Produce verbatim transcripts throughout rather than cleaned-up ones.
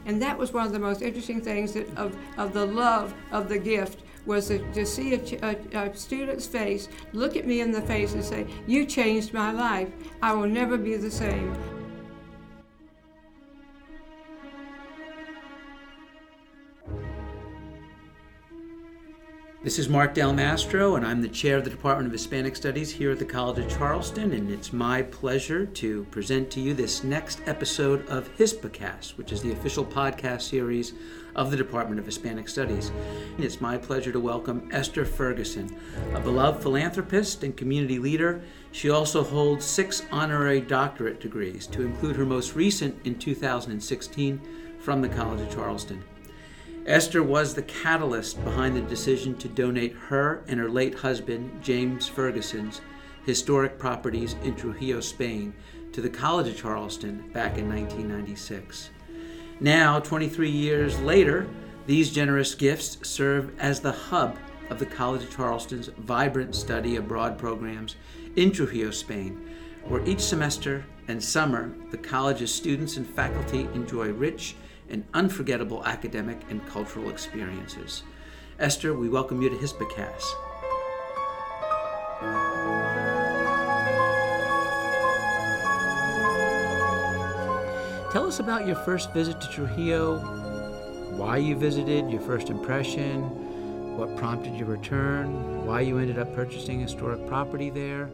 And that was one of the most interesting things that of, of the love of the gift, was to, to see a, a, a student's face, look at me in the face and say, "You changed my life. I will never be the same." This is Mark Del Mastro, and I'm the chair of the Department of Hispanic Studies here at the College of Charleston, and it's my pleasure to present to you this next episode of HISPAcast, which is the official podcast series of the Department of Hispanic Studies. And it's my pleasure to welcome Esther Ferguson, a beloved philanthropist and community leader. She also holds six honorary doctorate degrees, to include her most recent in two thousand sixteen from the College of Charleston. Esther was the catalyst behind the decision to donate her and her late husband, James Ferguson's historic properties in Trujillo, Spain, to the College of Charleston back in nineteen ninety-six. Now, twenty-three years later, these generous gifts serve as the hub of the College of Charleston's vibrant study abroad programs in Trujillo, Spain, where each semester and summer, the college's students and faculty enjoy rich and unforgettable academic and cultural experiences. Esther, we welcome you to HISPAcast. Tell us about your first visit to Trujillo, why you visited, your first impression, what prompted your return, why you ended up purchasing historic property there.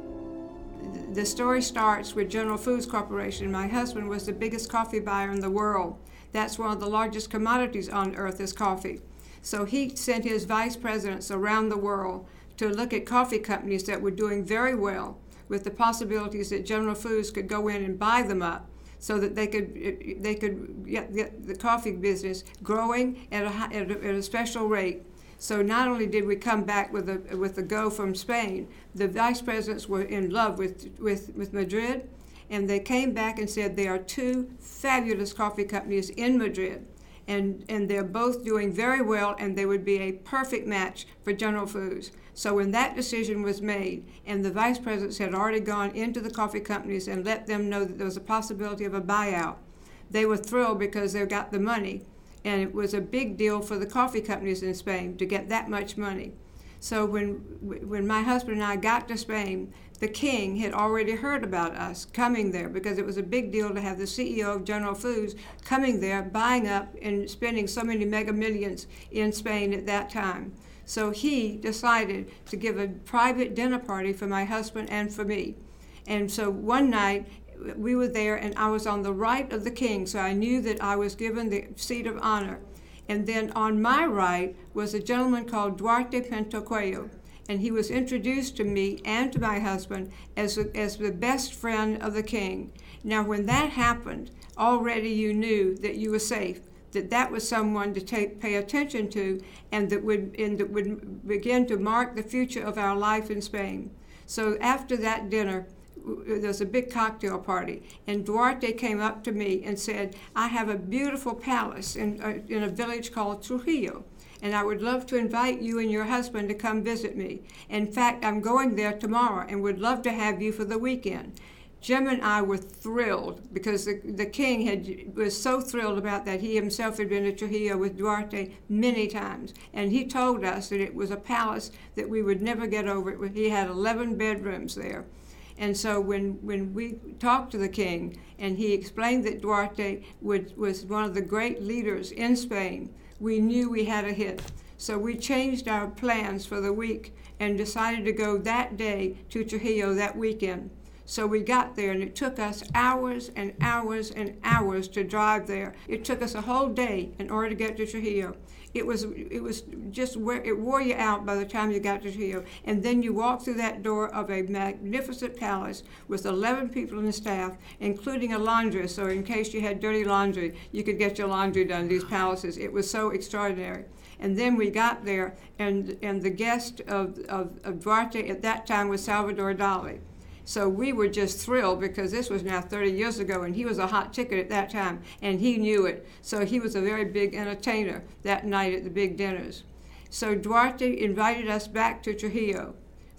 The story starts with General Foods Corporation. My husband was the biggest coffee buyer in the world. That's one of the largest commodities on earth is coffee. So he sent his vice presidents around the world to look at coffee companies that were doing very well, with the possibilities that General Foods could go in and buy them up so that they could they could get, get the coffee business growing at a, at a, at a special rate. So not only did we come back with a with a go from Spain, the vice presidents were in love with with, with Madrid, and they came back and said there are two fabulous coffee companies in Madrid, and, and they're both doing very well, and they would be a perfect match for General Foods. So when that decision was made, and the vice presidents had already gone into the coffee companies and let them know that there was a possibility of a buyout, they were thrilled because they got the money. And it was a big deal for the coffee companies in Spain to get that much money. So when when my husband and I got to Spain, the king had already heard about us coming there, because it was a big deal to have the C E O of General Foods coming there, buying up and spending so many mega millions in Spain at that time. So he decided to give a private dinner party for my husband and for me. And so one night, we were there, and I was on the right of the king, so I knew that I was given the seat of honor. And then on my right was a gentleman called Duarte Pinto Cuello, and he was introduced to me and to my husband as, a, as the best friend of the king. Now, when that happened, already you knew that you were safe, that that was someone to take, pay attention to, and that would and that would begin to mark the future of our life in Spain. So after that dinner, there was a big cocktail party, and Duarte came up to me and said, "I have a beautiful palace in a, in a village called Trujillo, and I would love to invite you and your husband to come visit me. In fact, I'm going there tomorrow and would love to have you for the weekend." Jim and I were thrilled, because the, the king had was so thrilled about that. He himself had been to Trujillo with Duarte many times, and he told us that it was a palace that we would never get over. He had eleven bedrooms there. And so when, when we talked to the king, and he explained that Duarte would, was one of the great leaders in Spain, we knew we had a hit. So we changed our plans for the week and decided to go that day to Trujillo that weekend. So we got there, and it took us hours and hours and hours to drive there. It took us a whole day in order to get to Trujillo. It was it was just it wore you out by the time you got to Trujillo. And then you walk through that door of a magnificent palace with eleven people in the staff, including a laundress, so in case you had dirty laundry, you could get your laundry done in these palaces. It was so extraordinary. And then we got there, and, and the guest of, of, of Duarte at that time was Salvador Dali. So we were just thrilled, because this was now thirty years ago, and he was a hot ticket at that time, and he knew it. So he was a very big entertainer that night at the big dinners. So Duarte invited us back to Trujillo.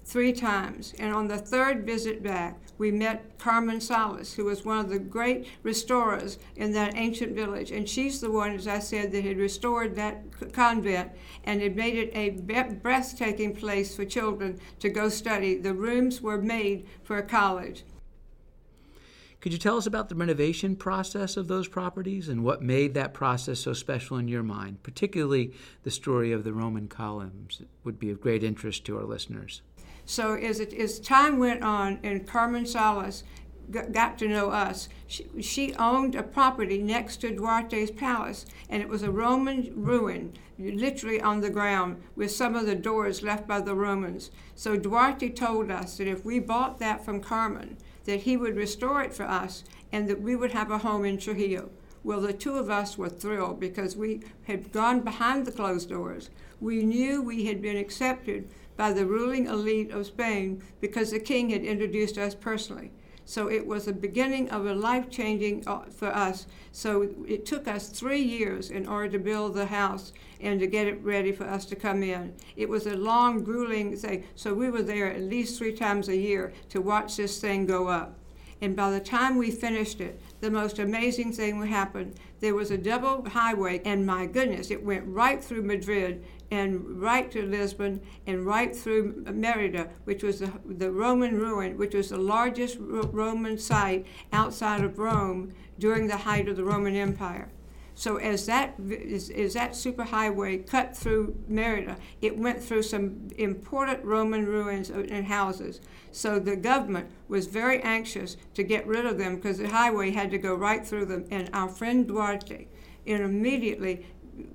three times. And on the third visit back, we met Carmen Salas, who was one of the great restorers in that ancient village. And she's the one, as I said, that had restored that convent and had made it a breathtaking place for children to go study. The rooms were made for a college. Could you tell us about the renovation process of those properties and what made that process so special in your mind, particularly the story of the Roman columns? It would be of great interest to our listeners. So as, it, as time went on and Carmen Salas got to know us, she, she owned a property next to Duarte's palace, and it was a Roman ruin, literally on the ground, with some of the doors left by the Romans. So Duarte told us that if we bought that from Carmen, that he would restore it for us and that we would have a home in Trujillo. Well, the two of us were thrilled because we had gone behind the closed doors. We knew we had been accepted by the ruling elite of Spain because the king had introduced us personally. So it was the beginning of a life-changing uh, for us. So it took us three years in order to build the house and to get it ready for us to come in. It was a long, grueling thing. So we were there at least three times a year to watch this thing go up. And by the time we finished it, the most amazing thing would happen. There was a double highway, and my goodness, it went right through Madrid and right to Lisbon and right through Merida, which was the, the Roman ruin, which was the largest Ro- Roman site outside of Rome during the height of the Roman Empire. So as that as, as that superhighway cut through Merida, it went through some important Roman ruins and houses. So the government was very anxious to get rid of them because the highway had to go right through them. And our friend Duarte immediately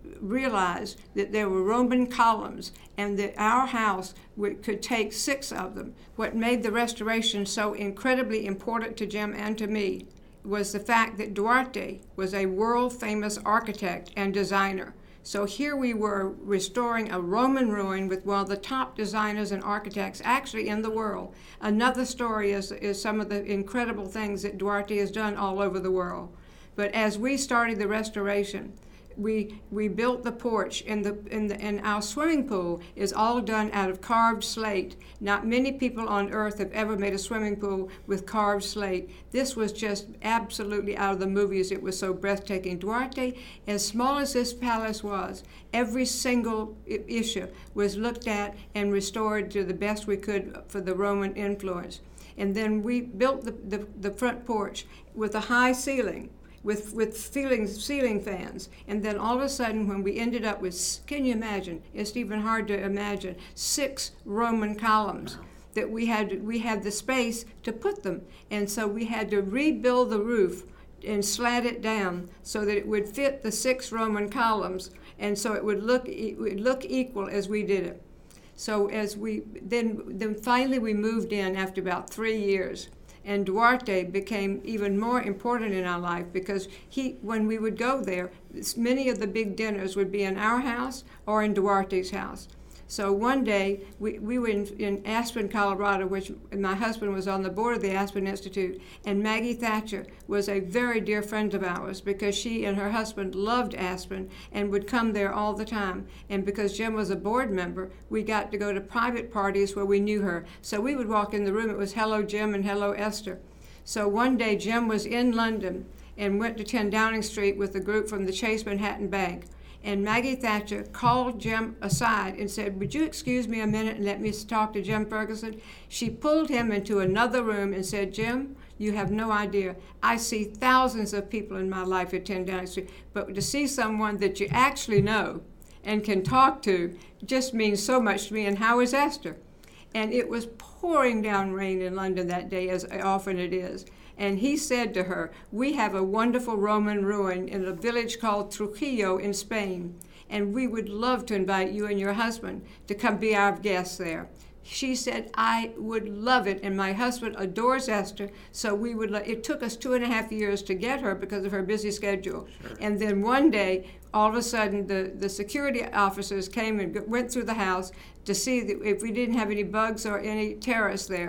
realized that there were Roman columns and that our house would, could take six of them. What made the restoration so incredibly important to Jim and to me was the fact that Duarte was a world-famous architect and designer. So here we were restoring a Roman ruin with one of the top designers and architects actually in the world. Another story is, is some of the incredible things that Duarte has done all over the world. But as we started the restoration, we we built the porch, and the in the and our swimming pool is all done out of carved slate. Not many people on earth have ever made a swimming pool with carved slate. This was just absolutely out of the movies. It was so breathtaking. Duarte, as small as this palace was, every single issue was looked at and restored to the best we could for the Roman influence. And then we built the, the, the front porch with a high ceiling, with with ceiling, ceiling fans. And then all of a sudden, when we ended up with, can you imagine, it's even hard to imagine, six Roman columns that we had, we had the space to put them. And so we had to rebuild the roof and slant it down so that it would fit the six Roman columns, and so it would look, it would look equal as we did it. So as we, then, then finally we moved in after about three years. And Duarte became even more important in our life because he, when we would go there, many of the big dinners would be in our house or in Duarte's house. So one day, we, we were in, in Aspen, Colorado, which my husband was on the board of the Aspen Institute, and Maggie Thatcher was a very dear friend of ours because she and her husband loved Aspen and would come there all the time. And because Jim was a board member, we got to go to private parties where we knew her. So we would walk in the room, it was hello Jim and hello Esther. So one day Jim was in London and went to ten Downing Street with a group from the Chase Manhattan Bank. And Maggie Thatcher called Jim aside and said, would you excuse me a minute and let me talk to Jim Ferguson? She pulled him into another room and said, Jim, you have no idea. I see thousands of people in my life at ten Downing Street, but to see someone that you actually know and can talk to just means so much to me. And how is Esther? And it was pouring down rain in London that day, as often it is. And he said to her, we have a wonderful Roman ruin in a village called Trujillo in Spain, and we would love to invite you and your husband to come be our guests there. She said, I would love it, and my husband adores Esther, so we would. Lo- it took us two and a half years to get her because of her busy schedule. Sure. And then one day, all of a sudden, the, the security officers came and went through the house to see that if we didn't have any bugs or any terrorists there.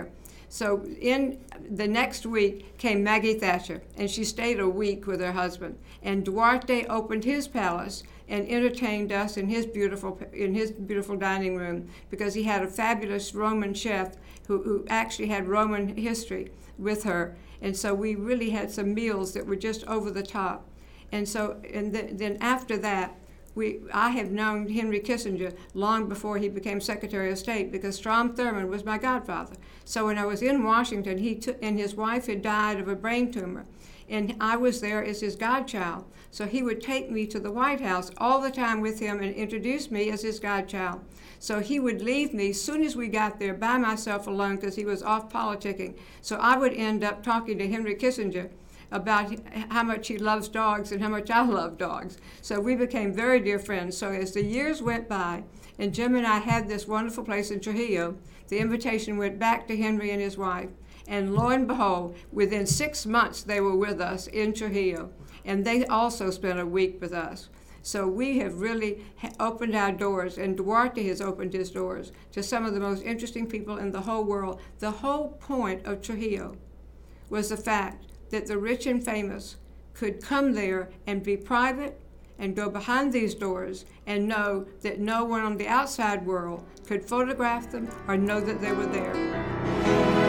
So in the next week came Maggie Thatcher, and she stayed a week with her husband. And Duarte opened his palace and entertained us in his beautiful in his beautiful dining room, because he had a fabulous Roman chef who, who actually had Roman history with her. And so we really had some meals that were just over the top. And so, and th- then after that, we I have known Henry Kissinger long before he became Secretary of State, because Strom Thurmond was my godfather. So when I was in Washington, he took, and his wife had died of a brain tumor, and I was there as his godchild. So he would take me to the White House all the time with him and introduce me as his godchild. So he would leave me as soon as we got there by myself alone, because he was off politicking. So I would end up talking to Henry Kissinger about how much he loves dogs and how much I love dogs. So we became very dear friends. So as the years went by, and Jim and I had this wonderful place in Trujillo, the invitation went back to Henry and his wife. And lo and behold, within six months they were with us in Trujillo. And they also spent a week with us. So we have really opened our doors, and Duarte has opened his doors to some of the most interesting people in the whole world. The whole point of Trujillo was the fact that the rich and famous could come there and be private and go behind these doors and know that no one on the outside world could photograph them or know that they were there.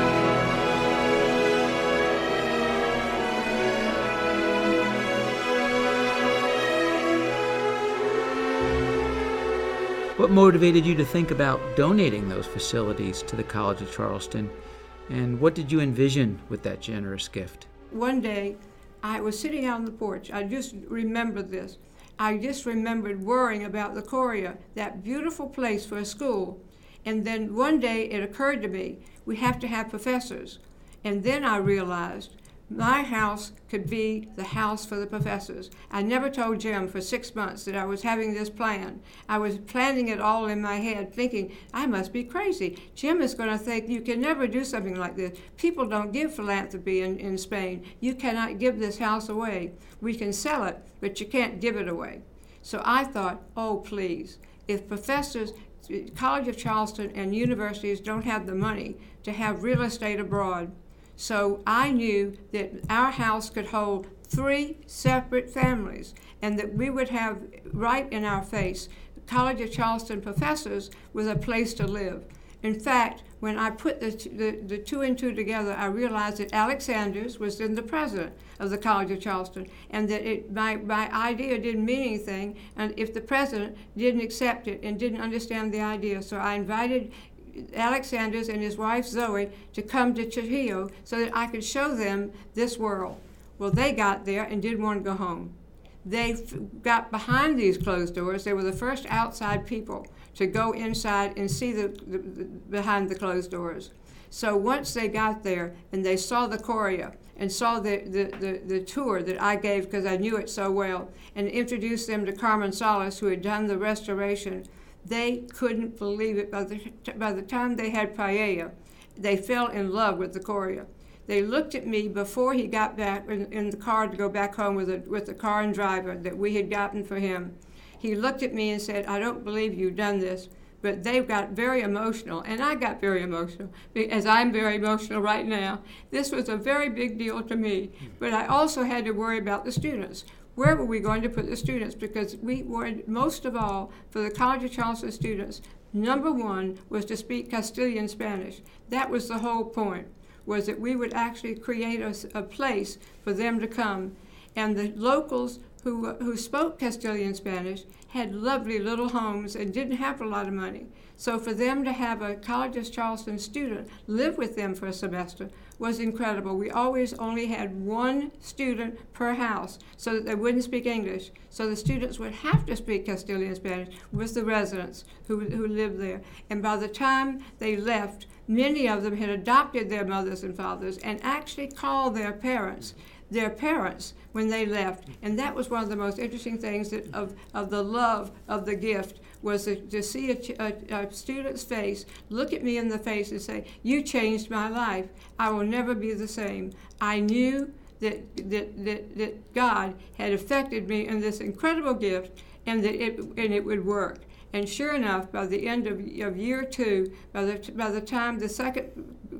What motivated you to think about donating those facilities to the College of Charleston? And what did you envision with that generous gift? One day, I was sitting out on the porch. I just remembered this. I just remembered worrying about the Coria, that beautiful place for a school. And then one day it occurred to me, we have to have professors. And then I realized my house could be the house for the professors. I never told Jim for six months that I was having this plan. I was planning it all in my head, thinking, I must be crazy. Jim is going to think you can never do something like this. People don't give philanthropy in, in Spain. You cannot give this house away. We can sell it, but you can't give it away. So I thought, oh, please, if professors, College of Charleston and universities don't have the money to have real estate abroad, so I knew that our house could hold three separate families, and that we would have right in our face College of Charleston professors with a place to live. In fact, when I put the, the, the two and two together, I realized that Alex Sanders was then the president of the College of Charleston, and that it, my, my idea didn't mean anything, and if the president didn't accept it and didn't understand the idea. So I invited Alex Sanders and his wife Zoe to come to Trujillo so that I could show them this world. Well, they got there and didn't want to go home. They f- got behind these closed doors. They were the first outside people to go inside and see the, the, the behind the closed doors. So once they got there and they saw the Coria and saw the, the, the, the tour that I gave because I knew it so well, and introduced them to Carmen Salas, who had done the restoration, they couldn't believe it. By the, by the time they had paella, they fell in love with the Coria. They looked at me before he got back in, in the car to go back home with, a, with the car and driver that we had gotten for him. He looked at me and said, I don't believe you've done this. But they got very emotional, and I got very emotional, as I'm very emotional right now. This was a very big deal to me. But I also had to worry about the students. Where were we going to put the students? Because we wanted, most of all, for the College of Charleston students, number one was to speak Castilian Spanish. That was the whole point, was that we would actually create a, a place for them to come. And the locals who, who spoke Castilian Spanish had lovely little homes and didn't have a lot of money. So for them to have a College of Charleston student live with them for a semester was incredible. We always only had one student per house so that they wouldn't speak English. So the students would have to speak Castilian Spanish with the residents who, who lived there. And by the time they left, many of them had adopted their mothers and fathers and actually called their parents their parents when they left. And that was one of the most interesting things that of, of the love of the gift, was to, to see a, a, a student's face, look at me in the face and say, you changed my life. I will never be the same. I knew that, that, that, that God had affected me in this incredible gift, and that it, and it would work. And sure enough, by the end of, of year two, by the, by the time the second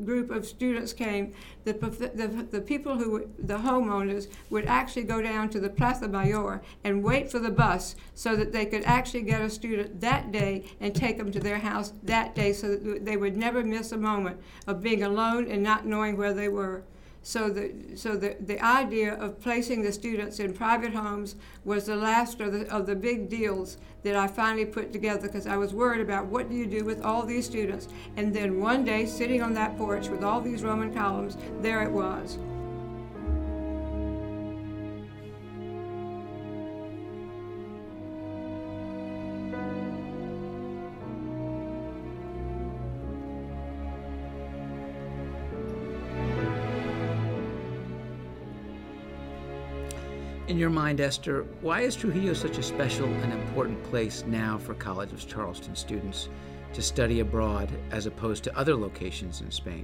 group of students came, the, the, the people who, the homeowners, would actually go down to the Plaza Mayor and wait for the bus so that they could actually get a student that day and take them to their house that day so that they would never miss a moment of being alone and not knowing where they were. So the so the, the idea of placing the students in private homes was the last of the, of the big deals that I finally put together, because I was worried about what do you do with all these students. And then one day, sitting on that porch with all these Roman columns, there it was. In your mind, Esther, why is Trujillo such a special and important place now for College of Charleston students to study abroad as opposed to other locations in Spain?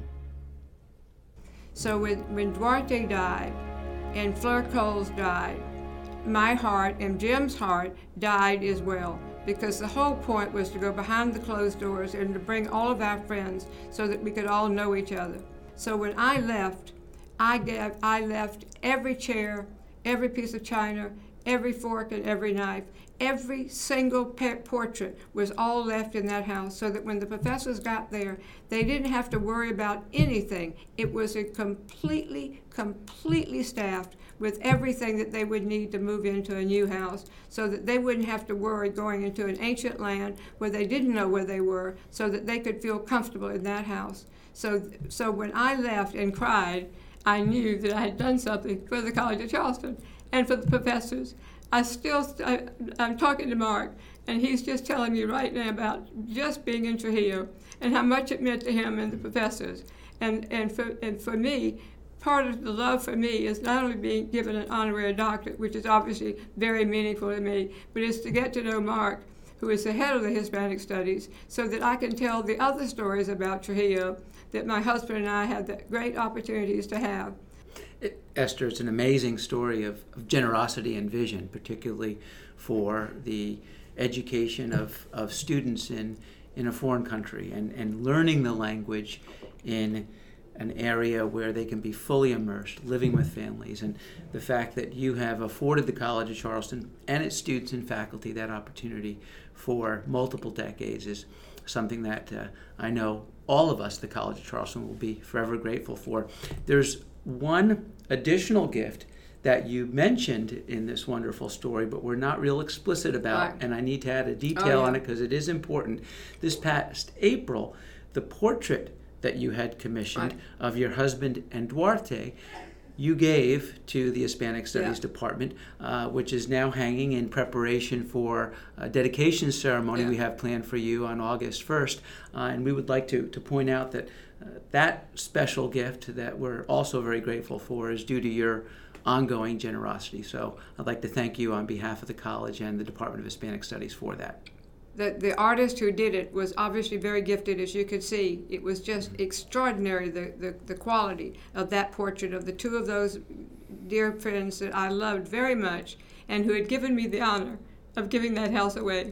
So when, when Duarte died and Fleur Coles died, my heart and Jim's heart died as well, because the whole point was to go behind the closed doors and to bring all of our friends so that we could all know each other. So when I left, I, gave, I left every chair, every piece of china, every fork and every knife, every single pet portrait was all left in that house, so that when the professors got there, they didn't have to worry about anything. It was a completely, completely staffed with everything that they would need to move into a new house, so that they wouldn't have to worry going into an ancient land where they didn't know where they were, so that they could feel comfortable in that house. So, so when I left and cried, I knew that I had done something for the College of Charleston and for the professors. I still, I, I'm talking to Mark, and he's just telling me right now about just being in Trujillo and how much it meant to him and the professors. And, and, for, and for me, part of the love for me is not only being given an honorary doctorate, which is obviously very meaningful to me, but it's to get to know Mark, who is the head of the Hispanic Studies, so that I can tell the other stories about Trujillo that my husband and I had the great opportunities to have. It, Esther, it's an amazing story of, of generosity and vision, particularly for the education of, of students in, in a foreign country, and, and learning the language in an area where they can be fully immersed, living with families. And the fact that you have afforded the College of Charleston and its students and faculty that opportunity for multiple decades is something that uh, I know all of us at the College of Charleston will be forever grateful for. There's one additional gift that you mentioned in this wonderful story, but we're not real explicit about, right. And I need to add a detail oh, yeah. on it because it is important. This past April, the portrait that you had commissioned right. of your husband and Duarte, you gave to the Hispanic Studies yeah. Department, uh, which is now hanging in preparation for a dedication ceremony yeah. we have planned for you on August first. Uh, and we would like to, to point out that uh, that special gift that we're also very grateful for is due to your ongoing generosity. So I'd like to thank you on behalf of the college and the Department of Hispanic Studies for that. The, the artist who did it was obviously very gifted, as you could see. It was just extraordinary, the, the, the quality of that portrait of the two of those dear friends that I loved very much and who had given me the honor of giving that house away.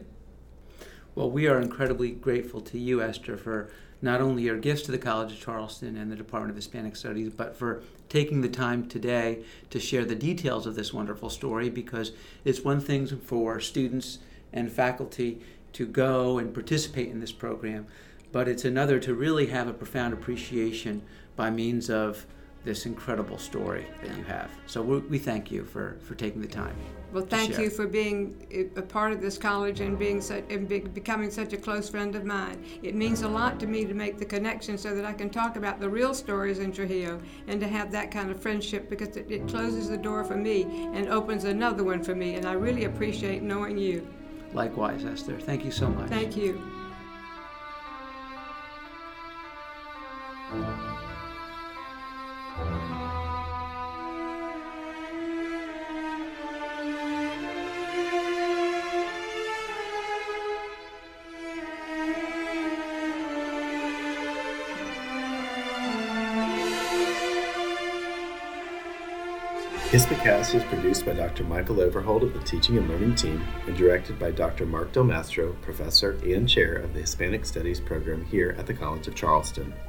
Well, we are incredibly grateful to you, Esther, for not only your gifts to the College of Charleston and the Department of Hispanic Studies, but for taking the time today to share the details of this wonderful story, because it's one thing for students and faculty to go and participate in this program, but it's another to really have a profound appreciation by means of this incredible story that you have. So we, we thank you for, for taking the time. Well, thank you for being a part of this college and being such, and be, becoming such a close friend of mine. It means a lot to me to make the connection so that I can talk about the real stories in Trujillo and to have that kind of friendship, because it, it closes the door for me and opens another one for me, and I really appreciate knowing you. Likewise, Esther. Thank you so much. Thank you. Hispacast is produced by Doctor Michael Overholt of the Teaching and Learning Team and directed by Doctor Mark Del Mastro, Professor and Chair of the Hispanic Studies program here at the College of Charleston.